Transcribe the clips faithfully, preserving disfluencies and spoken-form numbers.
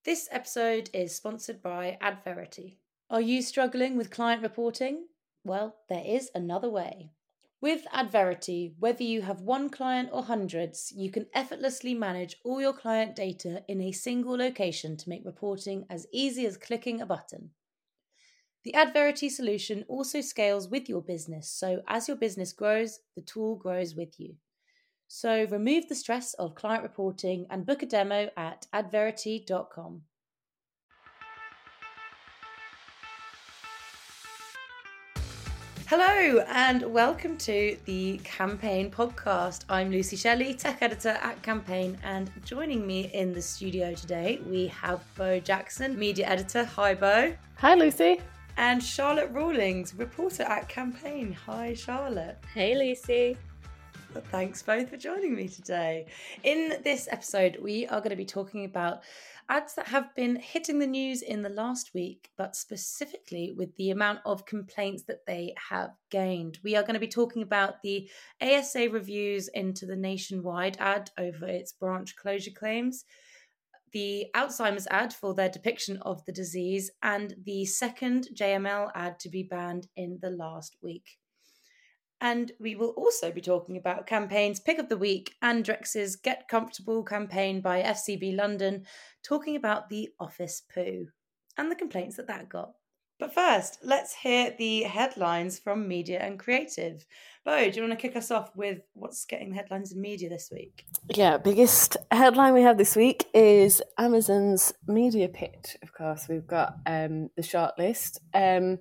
This episode is sponsored by Adverity. Are you struggling with client reporting? Well, there is another way. With Adverity, whether you have one client or hundreds, you can effortlessly manage all your client data in a single location to make reporting as easy as clicking a button. The Adverity solution also scales with your business, so as your business grows, the tool grows with you. So remove the stress of client reporting and book a demo at adverity dot com. Hello and welcome to the Campaign podcast. I'm Lucy Shelley, tech editor at Campaign, and joining me in the studio today we have Bo Jackson, media editor. Hi Bo. Hi Lucy. And Charlotte Rawlings, reporter at Campaign. Hi Charlotte. Hey Lucy. Thanks both for joining me today. In this episode, we are going to be talking about ads that have been hitting the news in the last week, but specifically with the amount of complaints that they have gained. We are going to be talking about the A S A reviews into the Nationwide ad over its branch closure claims, the Alzheimer's ad for their depiction of the disease, and the second J M L ad to be banned in the last week. And we will also be talking about Campaign's Pick of the Week and Drex's Get Comfortable campaign by F C B London, talking about the office poo and the complaints that that got. But first, let's hear the headlines from Media and Creative. Bo, do you want to kick us off with what's getting the headlines in media this week? Yeah, biggest headline we have this week is Amazon's media pitch. Of course, we've got um, the shortlist. Um,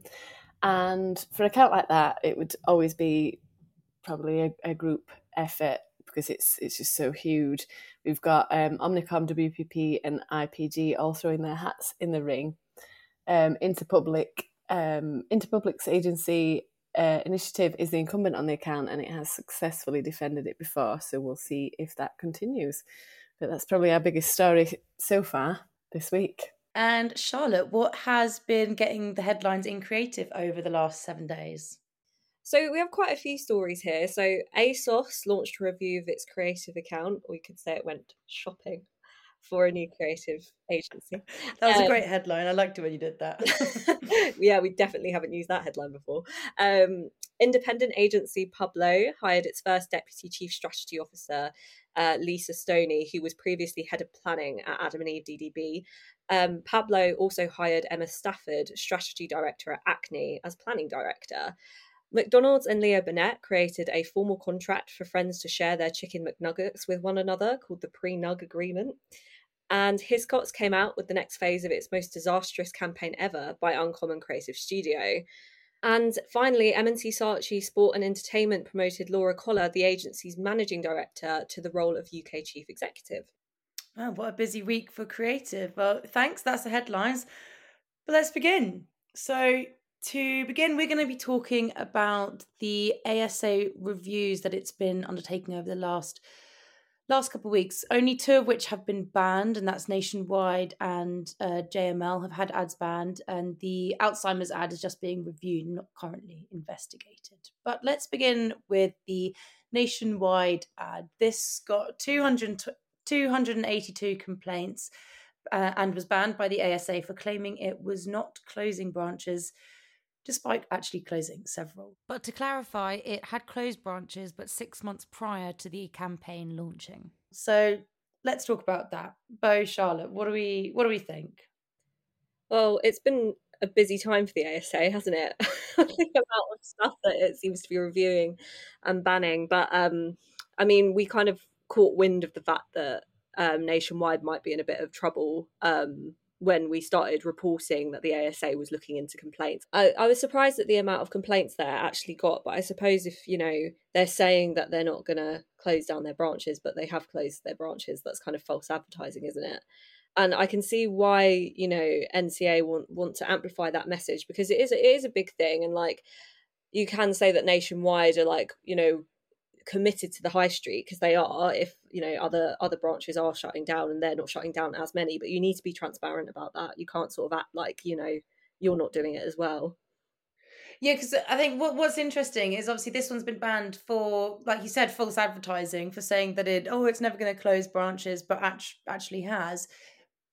And for an account like that, it would always be probably a, a group effort because it's it's just so huge. We've got um, Omnicom, W P P and I P G all throwing their hats in the ring. Um, Interpublic, um, Interpublic's agency uh, initiative is the incumbent on the account and it has successfully defended it before. So we'll see if that continues. But that's probably our biggest story so far this week. And Charlotte, what has been getting the headlines in creative over the last seven days? So we have quite a few stories here. So ASOS launched a review of its creative account, or you could say it went shopping for a new creative agency. That was um, a great headline. I liked it when you did that. Yeah, we definitely haven't used that headline before. Um, independent agency Pablo hired its first deputy chief strategy officer, uh, Lisa Stoney, who was previously head of planning at Adam and Eve D D B. Um, Pablo also hired Emma Stafford, strategy director at Acne, as planning director. McDonald's and Leo Burnett created a formal contract for friends to share their chicken McNuggets with one another called the Pre-Nug Agreement. And Hiscox came out with the next phase of its most disastrous campaign ever by Uncommon Creative Studio. And finally, M and C Saatchi Sport and Entertainment promoted Laura Collar, the agency's managing director, to the role of U K chief executive. Oh, what a busy week for creative. Well, thanks. That's the headlines. But let's begin. So to begin, we're going to be talking about the A S A reviews that it's been undertaking over the last last couple of weeks. Only two of which have been banned, and that's Nationwide and uh, J M L have had ads banned, and the Alzheimer's ad is just being reviewed, not currently investigated. But let's begin with the Nationwide ad. This got two hundred two hundred eighty-two complaints uh, and was banned by the A S A for claiming it was not closing branches, despite actually closing several. But to clarify, it had closed branches, but six months prior to the campaign launching. So let's talk about that. Bo, Charlotte, what do we what do we think? Well, it's been a busy time for the A S A, hasn't it? The amount of stuff that it seems to be reviewing and banning. But um, I mean, we kind of caught wind of the fact that um, Nationwide might be in a bit of trouble um, when we started reporting that the A S A was looking into complaints. I, I was surprised at the amount of complaints there actually got, but I suppose if, you know, they're saying that they're not going to close down their branches, but they have closed their branches, that's kind of false advertising, isn't it? And I can see why, you know, N C A want, want to amplify that message, because it is, it is a big thing. And like, you can say that Nationwide are like, you know, committed to the high street, because they are, if you know other other branches are shutting down and they're not shutting down as many, but you need to be transparent about that. You can't sort of act like, you know, you're not doing it as well. Yeah, because I think what what's interesting is obviously this one's been banned for, like you said, false advertising, for saying that it oh it's never going to close branches, but act- actually has.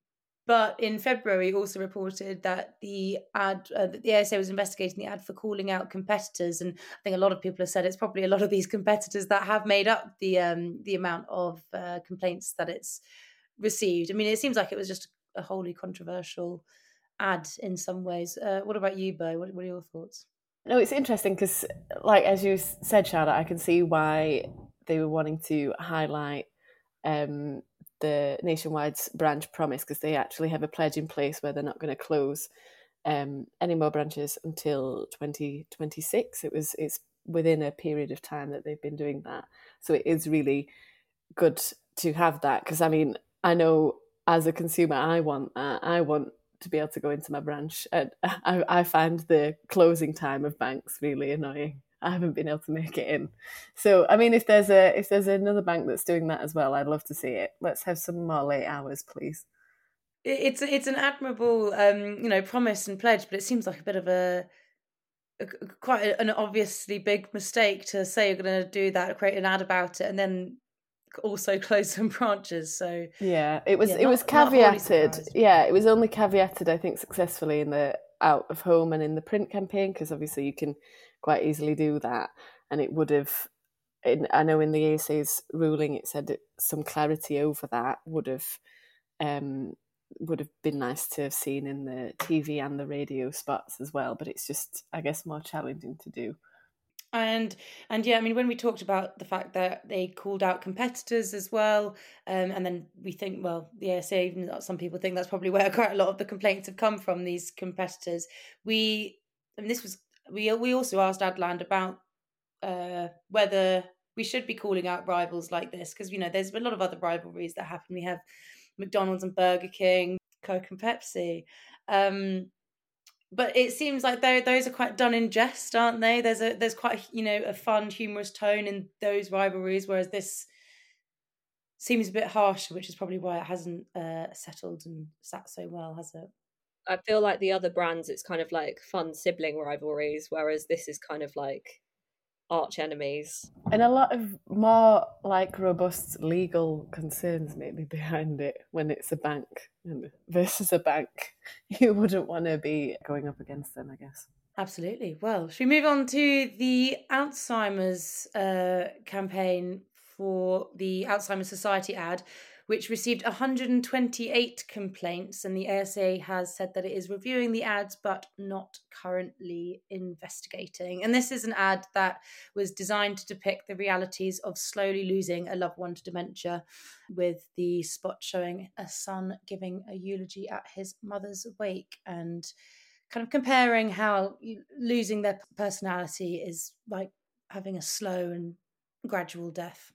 But in February, it also reported that the ad, uh, that the A S A was investigating the ad for calling out competitors, and I think a lot of people have said it's probably a lot of these competitors that have made up the um, the amount of uh, complaints that it's received. I mean, it seems like it was just a wholly controversial ad in some ways. Uh, what about you, Bo? What, what are your thoughts? No, it's interesting because, like as you said, Charlotte, I can see why they were wanting to highlight um, the Nationwide's branch promise, because they actually have a pledge in place where they're not going to close um, any more branches until twenty twenty-six. It was it's within a period of time that they've been doing that, so it is really good to have that. Because I mean, I know as a consumer, I want that. I want to be able to go into my branch, and I, I find the closing time of banks really annoying. I haven't been able to make it in. So I mean, if there's a if there's another bank that's doing that as well, I'd love to see it. Let's have some more late hours, please. It's it's an admirable um, you know, promise and pledge, but it seems like a bit of a, a quite an obviously big mistake to say you're going to do that, create an ad about it, and then also close some branches. So yeah, it was yeah, it not, was caveated. Yeah, it was only caveated, I think, successfully in the out of home and in the print campaign, because obviously you can quite easily do that, and it would have. In, I know in the A S A's ruling it said that some clarity over that would have um, would have been nice to have seen in the T V and the radio spots as well. But it's just, I guess, more challenging to do. And and yeah, I mean, when we talked about the fact that they called out competitors as well, um, and then we think, well, the A S A, even some people think that's probably where quite a lot of the complaints have come from, these competitors. We, I mean, this was we we also asked Adland about uh, whether we should be calling out rivals like this, because you know there's a lot of other rivalries that happen. We have McDonald's and Burger King, Coke and Pepsi. Um, but it seems like those are quite done in jest, aren't they? There's a there's quite you know a fun, humorous tone in those rivalries, whereas this seems a bit harsher, which is probably why it hasn't uh, settled and sat so well, has it? I feel like the other brands, it's kind of like fun sibling rivalries, whereas this is kind of like arch enemies. And a lot of more like robust legal concerns maybe behind it when it's a bank versus a bank. You wouldn't want to be going up against them, I guess. Absolutely. Well, should we move on to the Alzheimer's uh, campaign for the Alzheimer's Society ad, which received one hundred twenty-eight complaints, and the A S A has said that it is reviewing the ads but not currently investigating. And this is an ad that was designed to depict the realities of slowly losing a loved one to dementia, with the spot showing a son giving a eulogy at his mother's wake and kind of comparing how losing their personality is like having a slow and gradual death.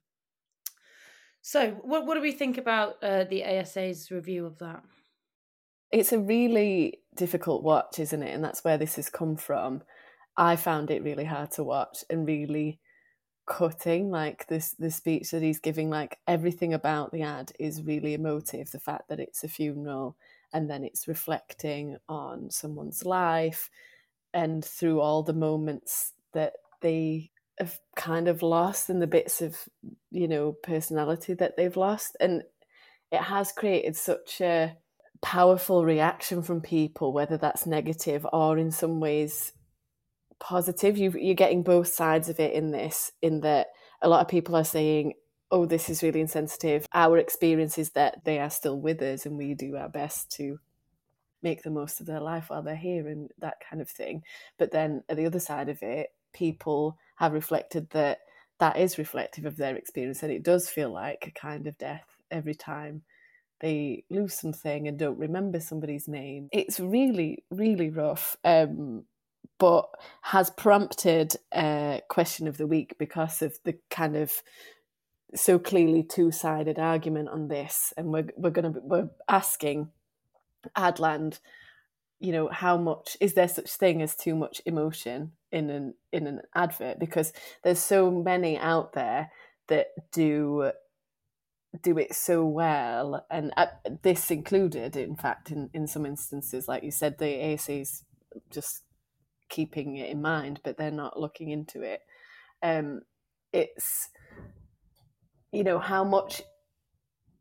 So what what do we think about uh, the A S A's review of that? It's a really difficult watch, isn't it? And that's where this has come from. I found it really hard to watch and really cutting. Like this, the speech that he's giving, like everything about the ad is really emotive. The fact that it's a funeral and then it's reflecting on someone's life, and through all the moments that they have kind of lost and the bits of, you know, personality that they've lost. And it has created such a powerful reaction from people, whether that's negative or in some ways positive. You, you're getting both sides of it in this, in that a lot of people are saying, oh, this is really insensitive. Our experience is that they are still with us and we do our best to make the most of their life while they're here and that kind of thing. But then at the other side of it, people have reflected that that is reflective of their experience, and it does feel like a kind of death every time they lose something and don't remember somebody's name. It's really, really rough, um, but has prompted a question of the week because of the kind of so clearly two-sided argument on this. And we're we're going to we're asking Adland, you know, how much is there such thing as too much emotion in an in an advert? Because there's so many out there that do do it so well, and uh, this included, in fact, in, in some instances, like you said, the A S A's just keeping it in mind, but they're not looking into it. Um, it's, you know, how much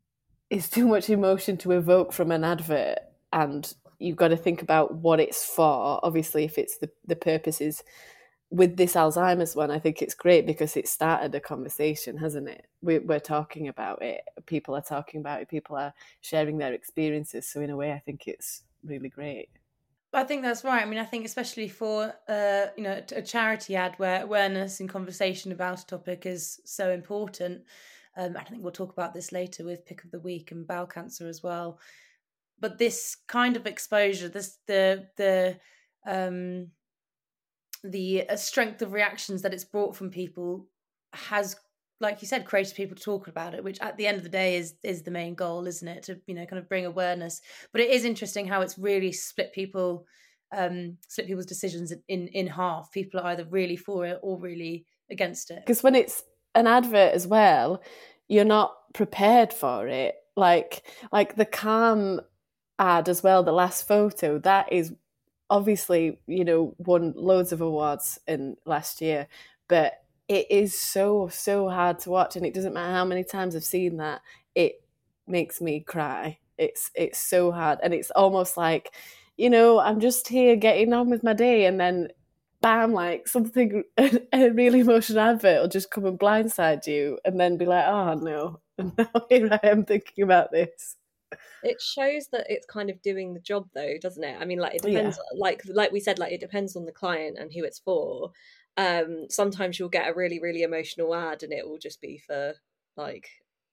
it's too much emotion to evoke from an advert, and you've got to think about what it's for. Obviously, if it's the, the purpose is with this Alzheimer's one, I think it's great because it started a conversation, hasn't it? We, we're talking about it. People are talking about it. People are sharing their experiences. So in a way, I think it's really great. I think that's right. I mean, I think especially for uh, you know, a charity ad where awareness and conversation about a topic is so important. Um, I think we'll talk about this later with Pick of the Week and bowel cancer as well. But this kind of exposure, this the the um, the uh, strength of reactions that it's brought from people has, like you said, created people to talk about it, which at the end of the day is is the main goal, isn't it? To, you know, kind of bring awareness. But it is interesting how it's really split people, um, split people's decisions in in half. People are either really for it or really against it. Because when it's an advert as well, you're not prepared for it. Like like the Calm ad as well, the last photo, that is obviously, you know, won loads of awards in last year, but it is so, so hard to watch, and it doesn't matter how many times I've seen that, it makes me cry. It's it's so hard, and it's almost like, you know, I'm just here getting on with my day, and then bam, like something, a really emotional advert will just come and blindside you, and then be like, oh no, and now here I am thinking about this. It shows that it's kind of doing the job, though, doesn't it? I mean, like it depends, yeah. like like we said, like it depends on the client and who it's for. Um, sometimes you'll get a really, really emotional ad, and it will just be for like,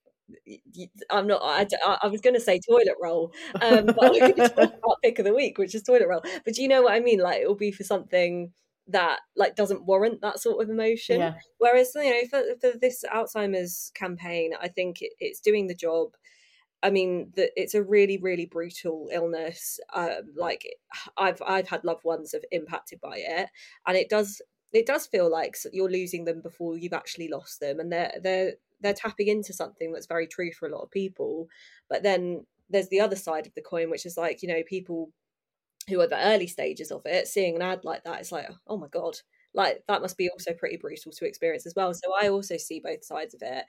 I'm not. I, I was going to say toilet roll, um, but we're going to talk about Pick of the Week, which is toilet roll. But do you know what I mean? Like it will be for something that like doesn't warrant that sort of emotion. Yeah. Whereas, you know, for, for this Alzheimer's campaign, I think it, it's doing the job. I mean, the, it's a really, really brutal illness. Um, like I've I've had loved ones have impacted by it, and it does it does feel like you're losing them before you've actually lost them, and they're they're they're tapping into something that's very true for a lot of people. But then there's the other side of the coin, which is like, you know, people who are at the early stages of it, seeing an ad like that, it's like, oh my god, like that must be also pretty brutal to experience as well. So I also see both sides of it.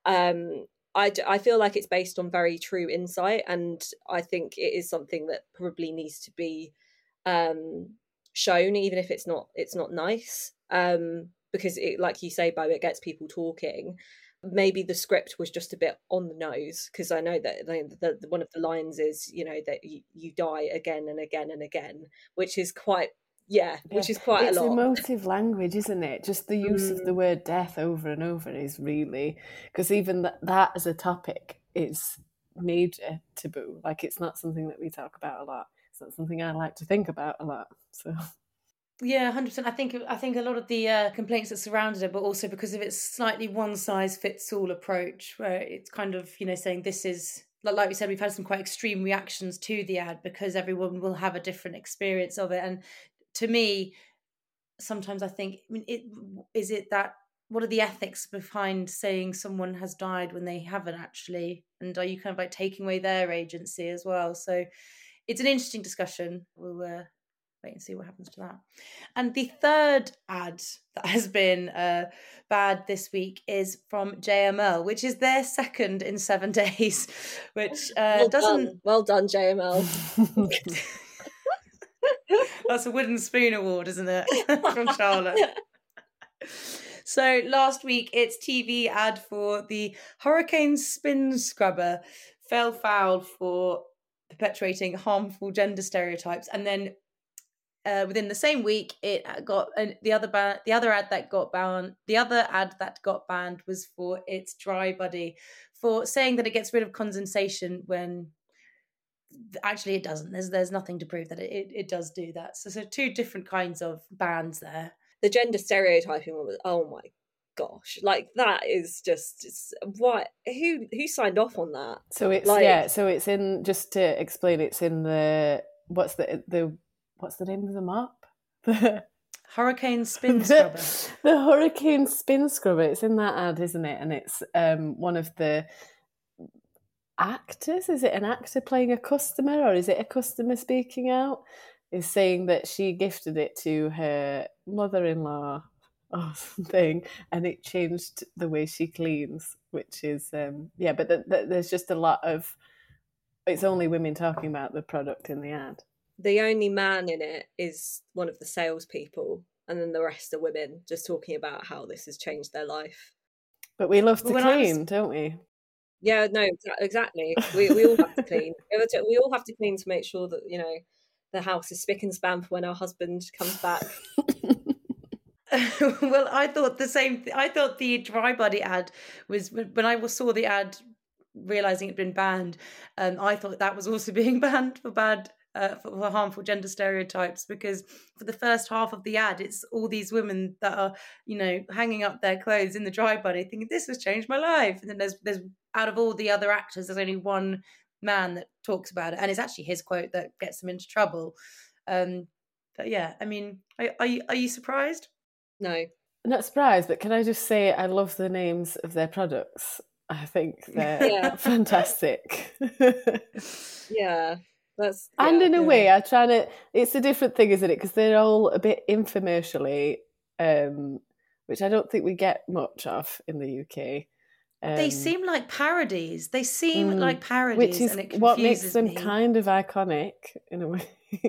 Um, I, I feel like it's based on very true insight, and I think it is something that probably needs to be um, shown, even if it's not it's not nice, um, because it, like you say, Bo, it gets people talking. Maybe the script was just a bit on the nose, because I know that the, the, one of the lines is, you know, that you, you die again and again and again, which is quite Yeah, which is quite it's a lot. It's emotive language, isn't it? Just the use mm. of the word death over and over is really, because even that, that as a topic is major taboo. Like it's not something that we talk about a lot. It's not something I like to think about a lot. So yeah, one hundred percent. I think I think a lot of the uh, complaints that surrounded it, but also because of its slightly one size fits all approach, where it's kind of, you know, saying this is, like we said, we've had some quite extreme reactions to the ad because everyone will have a different experience of it. And to me, sometimes I think, I mean, it, is it that, what are the ethics behind saying someone has died when they haven't actually? And are you kind of like taking away their agency as well? So it's an interesting discussion. We'll uh, wait and see what happens to that. And the third ad that has been uh, bad this week is from J M L, which is their second in seven days, which uh, well doesn't... Done. Well done, J M L. That's a wooden spoon award, isn't it? From Charlotte. So last week, its T V ad for the Hurricane Spin Scrubber fell foul for perpetuating harmful gender stereotypes, and then uh, within the same week, it got uh, the other ban- the other ad that got banned. The other ad that got banned was for its Dry Buddy, for saying that it gets rid of condensation when actually it doesn't. There's there's nothing to prove that it, it, it does do that. So so two different kinds of bans there. The gender stereotyping one was, oh my gosh, like that is just it's, what who who signed off on that? So it's like, yeah. So it's in, just to explain, it's in the what's the the what's the name of the mop? The Hurricane Spin Scrubber. The, the Hurricane Spin Scrubber. It's in that ad, isn't it? And it's um one of the actors, is it an actor playing a customer, or is it a customer speaking out, is saying that she gifted it to her mother-in-law or something, and it changed the way she cleans. which is um, yeah. But th- th- there's just a lot of it's only women talking about the product in the ad. The only man in it is one of the salespeople, and then the rest are women just talking about how this has changed their life. But we love to When I was- clean, don't we? Yeah, no, exactly. We we all have to clean. We all have to clean to make sure that, you know, the house is spick and span for when our husband comes back. Well, I thought the same. Th- I thought the dry body ad was when I saw the ad, realizing it'd been banned. Um, I thought that was also being banned for bad, uh, for, for harmful gender stereotypes. Because for the first half of the ad, it's all these women that are, you know, hanging up their clothes in the dry body, thinking this has changed my life. And then there's there's out of all the other actors, there's only one man that talks about it, and it's actually his quote that gets him into trouble. Um, but yeah, I mean, are, are you are you surprised? No. I'm not surprised, but can I just say I love the names of their products. I think they're Yeah. fantastic. Yeah. That's and yeah. in a yeah. way, I try to. It's a different thing, isn't it? Because they're all a bit infomercially, um, which I don't think we get much of in the U K. Um, They seem like parodies. They seem mm, like parodies, which is and it what makes confuses them me. kind of iconic in a way.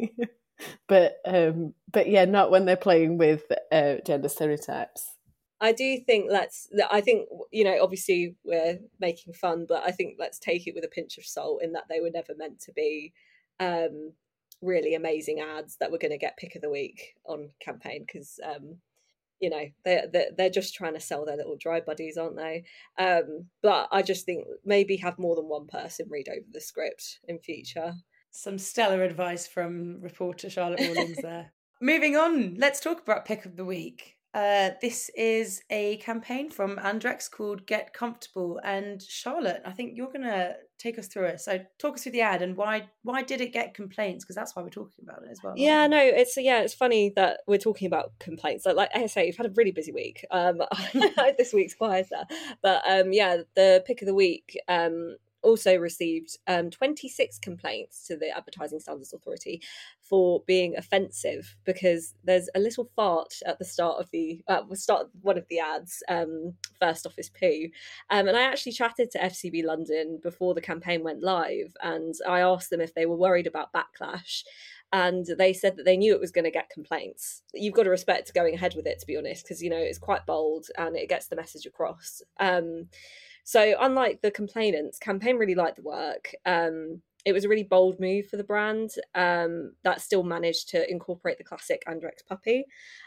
but um, but yeah, not when they're playing with uh, gender stereotypes. I do think let's. I think, you know, obviously we're making fun, but I think let's take it with a pinch of salt in that they were never meant to be um, really amazing ads that were going to get pick of the week on campaign, because um, you know they they're, they're just trying to sell their little dry buddies, aren't they? Um, but I just think maybe have more than one person read over the script in future. Some stellar advice from reporter Charlotte Rawlings there. Moving on, let's talk about pick of the week. Uh, this is a campaign from Andrex called Get Comfortable, and Charlotte, I think you're going to take us through it. So talk us through the ad and why why did it get complaints? Because that's why we're talking about it as well. Yeah, no, it's yeah, it's funny that we're talking about complaints. Like, like I say, we've had a really busy week. Um, this week's quieter, but um, yeah, the pick of the week um also received um twenty-six complaints to the Advertising Standards Authority for being offensive, because there's a little fart at the start of the uh, start of one of the ads, um, First Office Poo, um, and I actually chatted to F C B London before the campaign went live, and I asked them if they were worried about backlash. And they said that they knew it was going to get complaints. You've got to respect going ahead with it, to be honest, because, you know, it's quite bold and it gets the message across. Um, so unlike the complainants, campaign really liked the work. Um, it was a really bold move for the brand um, that still managed to incorporate the classic Andrex puppy.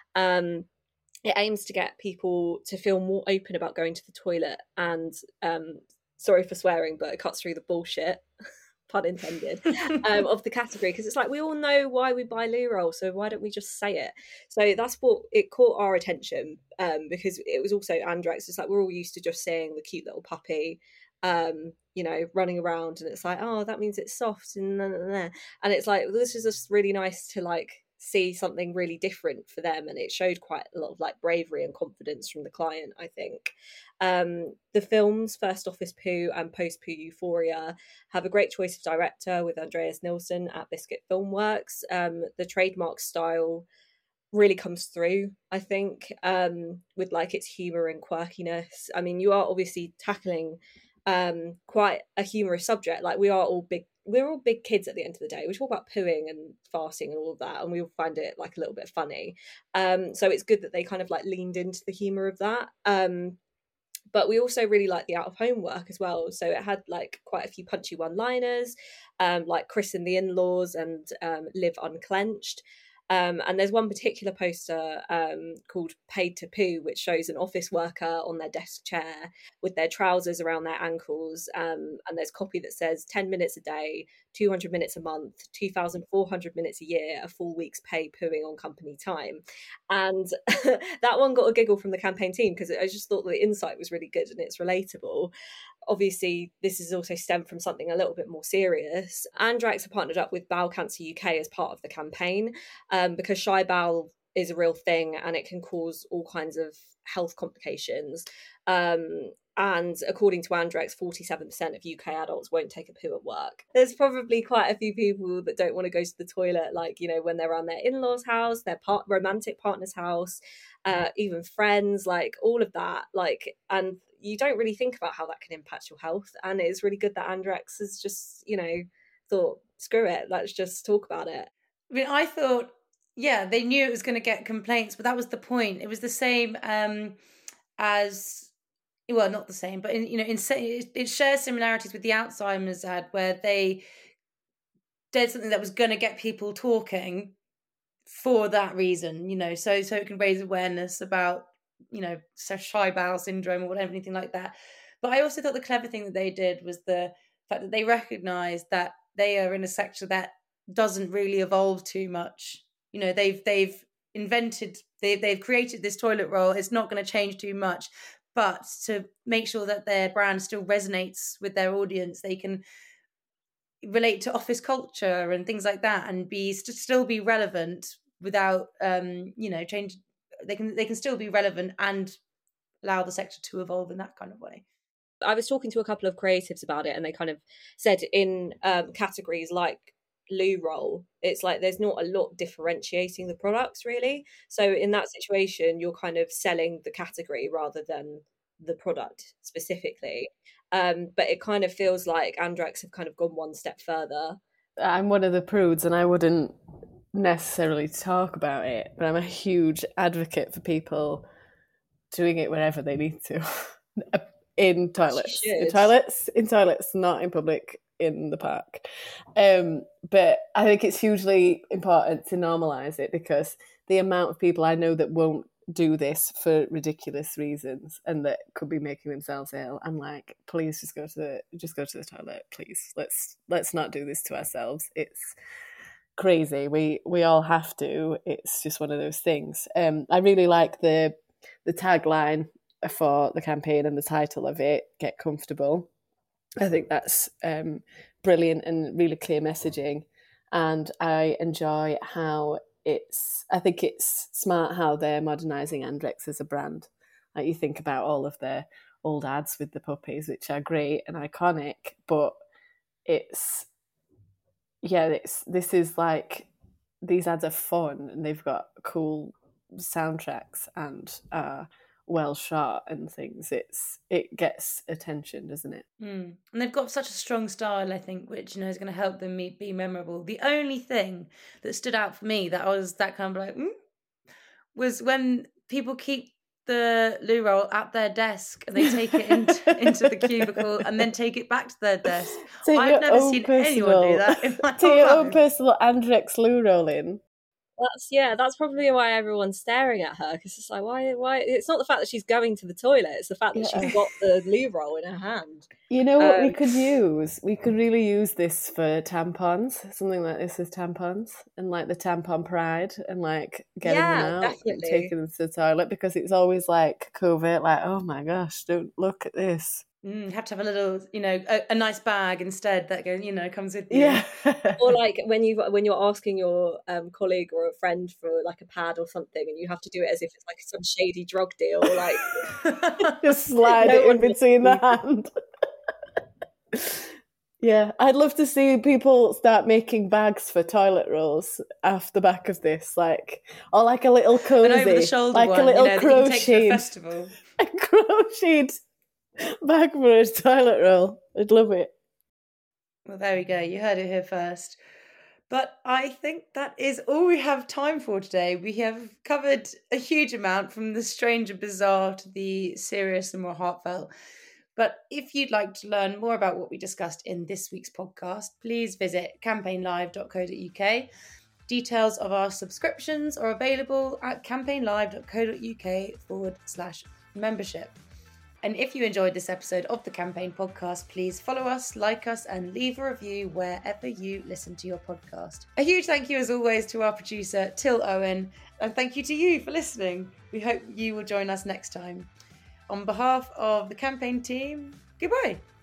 Um, it aims to get people to feel more open about going to the toilet and, um, sorry for swearing, but it cuts through the bullshit. Pun intended, um, of the category, because it's like we all know why we buy loo roll, so why don't we just say it? So that's what it caught our attention, um, because it was also Andrex. It's like we're all used to just saying the cute little puppy, um, you know, running around, and it's like, oh, that means it's soft, and blah, blah, blah. And it's like, well, this is just really nice to like see something really different for them, and it showed quite a lot of like bravery and confidence from the client, I think. Um, the films First Office Poo and Post Poo Euphoria have a great choice of director with Andreas Nilsson at Biscuit Filmworks. Um, the trademark style really comes through, I think, um, with like its humour and quirkiness. I mean, you are obviously tackling um, quite a humorous subject. Like we are all big we're all big kids at the end of the day. We talk about pooing and farting and all of that, and we all find it like a little bit funny. Um, so it's good that they kind of like leaned into the humour of that. Um, but we also really like the out of home work as well. So it had like quite a few punchy one liners, um, like Chris and the In-Laws and um, Live Unclenched. Um, and there's one particular poster um, called Paid to Poo, which shows an office worker on their desk chair with their trousers around their ankles. Um, and there's copy that says ten minutes a day, two hundred minutes a month, two thousand four hundred minutes a year, a full week's pay pooing on company time. And that one got a giggle from the campaign team because I just thought the insight was really good and it's relatable. Obviously, this is also stemmed from something a little bit more serious. Andrex have partnered up with Bowel Cancer U K as part of the campaign um, because shy bowel is a real thing and it can cause all kinds of health complications. Um, and according to Andrex, forty-seven percent of U K adults won't take a poo at work. There's probably quite a few people that don't want to go to the toilet, like, you know, when they're around their in-laws' house, their part- romantic partner's house, uh, even friends, like all of that. Like, and you don't really think about how that can impact your health. And it's really good that Andrex has just, you know, thought, screw it, let's just talk about it. I mean, I thought, yeah, they knew it was going to get complaints, but that was the point. It was the same um, as, well, not the same, but in, you know, in, it shares similarities with the Alzheimer's ad, where they did something that was going to get people talking for that reason, you know, so so it can raise awareness about, you know, shy bowel syndrome or whatever, anything like that. But I also thought the clever thing that they did was the fact that they recognised that they are in a sector that doesn't really evolve too much. You know, they've they've invented, they, they've created this toilet roll. It's not going to change too much. But to make sure that their brand still resonates with their audience, they can relate to office culture and things like that, and be st- still be relevant without, um, you know, change. They can they can still be relevant and allow the sector to evolve in that kind of way. I was talking to a couple of creatives about it, and they kind of said in um, categories like loo roll, it's like there's not a lot differentiating the products really. So in that situation, you're kind of selling the category rather than the product specifically. Um, but it kind of feels like Andrex have kind of gone one step further. I'm one of the prudes, and I wouldn't necessarily talk about it, but I'm a huge advocate for people doing it wherever they need to. In toilets, in toilets, in toilets, not in public, in the park. Um, but I think it's hugely important to normalise it, because the amount of people I know that won't do this for ridiculous reasons and that could be making themselves ill, I'm like, please just go to the just go to the toilet, please. Let's let's not do this to ourselves. It's crazy. We we all have to. It's just one of those things. Um, I really like the the tagline for the campaign and the title of it, Get Comfortable. I think that's um, brilliant and really clear messaging. And I enjoy how it's, I think it's smart how they're modernising Andrex as a brand. Like, you think about all of their old ads with the puppies, which are great and iconic, but it's, yeah, it's this is like, these ads are fun and they've got cool soundtracks and uh well shot and things. It's it gets attention, doesn't it? Mm. And they've got such a strong style, I think, which, you know, is going to help them be memorable. The only thing that stood out for me that I was that kind of like mm, was when people keep the loo roll at their desk and they take it into, into the cubicle and then take it back to their desk. Take I've never seen personal, anyone do that in my take whole your life. own personal Andrex loo roll in. That's yeah. That's probably why everyone's staring at her, because it's like, why? Why? It's not the fact that she's going to the toilet; it's the fact that yeah. she's got the loo roll in her hand. You know what um, we could use? We could really use this for tampons. Something like this is tampons, and like the tampon pride, and like getting yeah, them out definitely. and taking them to the toilet, because it's always like COVID. Like, oh my gosh, don't look at this. Mm, have to have a little, you know, a, a nice bag instead that goes, you know, comes with you. Yeah. Or like when you when you're asking your um, colleague or a friend for like a pad or something, and you have to do it as if it's like some shady drug deal, like just slide no it in between the hand. Yeah, I'd love to see people start making bags for toilet rolls off the back of this, like, or like a little cozy, and over the shoulder like one, a little you know, crocheted, that you can take to a festival. A crocheted bag for a toilet roll. I'd love it. Well, there we go. You heard it here first. But I think that is all we have time for today. We have covered a huge amount, from the strange and bizarre to the serious and more heartfelt. But if you'd like to learn more about what we discussed in this week's podcast, please visit campaign live dot co dot uk. Details of our subscriptions are available at campaign live dot co dot uk forward slash membership. And if you enjoyed this episode of the Campaign Podcast, please follow us, like us, and leave a review wherever you listen to your podcast. A huge thank you, as always, to our producer, Till Owen, and thank you to you for listening. We hope you will join us next time. On behalf of the campaign team, goodbye.